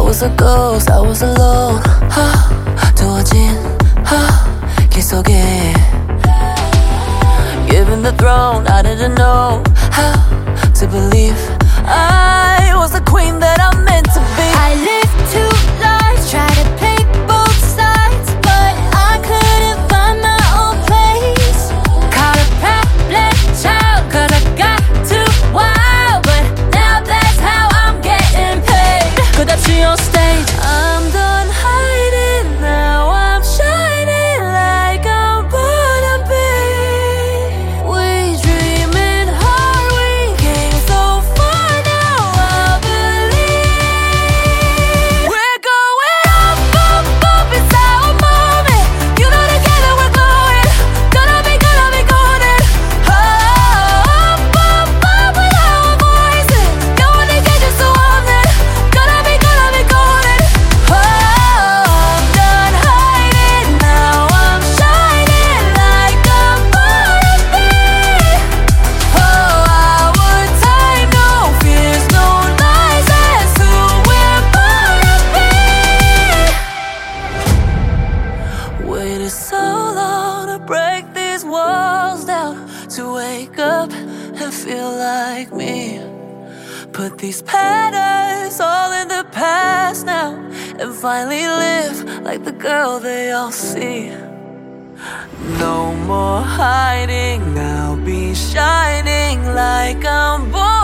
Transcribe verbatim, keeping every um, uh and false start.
was a ghost, I was alone. 하, 두어진 하, 길 속에 Given the throne, I didn't know how to believe I was the queen that I'm meant to be. I lived two lives, tried to play both sides, but I couldn't find my own place. Caught a problem child, cause I got too wild, but now that's how I'm getting paid. 끝없이 on stage, I'm done hiding, now I'm shining like I'm born to be. We dreaming hard, we came so far, now I believe. We're going up, up, up, it's our moment. You know together we're glowing, gonna be, gonna be golden. Oh, up, up, up with our voices. 영원히 계실 수 없는, gonna be, gonna be golden. Oh, I'm done hiding, now I'm shining like I'm born to be. Oh, our time, no fears, no lies, that's who we're born to be. Waited so long to break these walls down, to wake up and feel like me. Put these patterns all in the past now, and finally live like the girl they all see. No more hiding, I'll be shining like I'm born